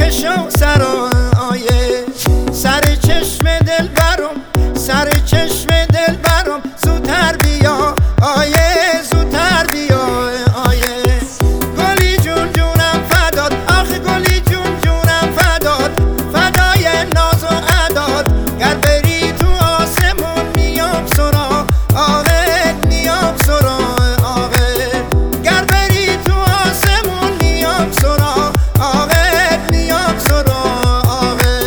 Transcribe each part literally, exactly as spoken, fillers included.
چشم سرایه سر چشم دل برم سر چشم دل برم زودتر بیا آیه زودتر بیا آیه گلی جون جونم فداد آخه گلی جون جونم فداد فدای ناز و عداد گر بری تو آسمون میام سرا آقه میام سرا آقه گر بری تو آسمون میام سرا آقه میام سرا آقه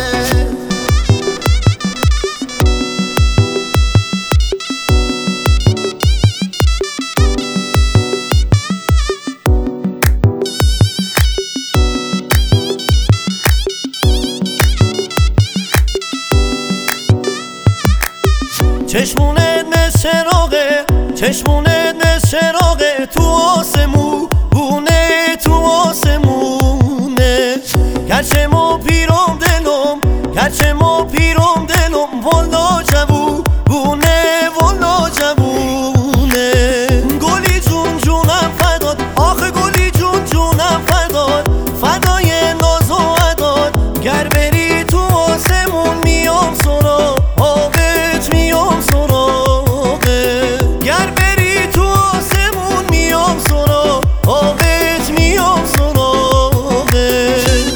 چشمونه نس چراغه چشمونه نس چراغه تو آسمونه تو آسمونه گرچه ما پیرم دلم گرچه ما پیرم دلم والا جوو بونه والا جوونه گلی جون جونم فداد آخه گلی جون جونم فداد فدای ناز و عداد گر بری تو آسمون میام سرا آبت میام سراغه گر بری تو آسمون میام سرا آبت میام سراغه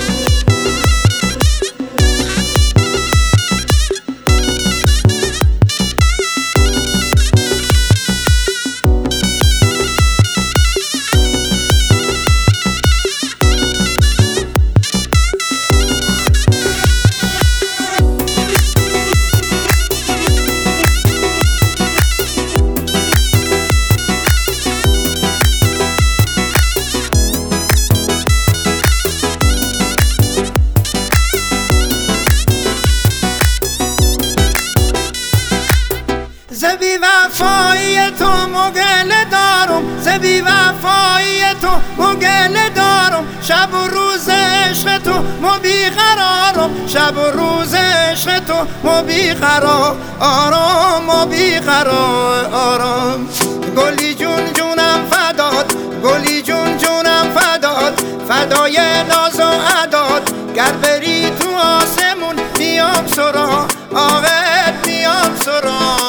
ز بی وفایی تو مگله دارم ز بی وفایی تو مگله دارم شب و روز عشق تو مو بیقرارم شب و روز عشق تو مو بیقرار آرام مو بیقرار آرام گلی جون جونم فداد گلی جون جونم فداد فدای ناز و عداد گر بری تو آسمون میام سرا آقا میام سرا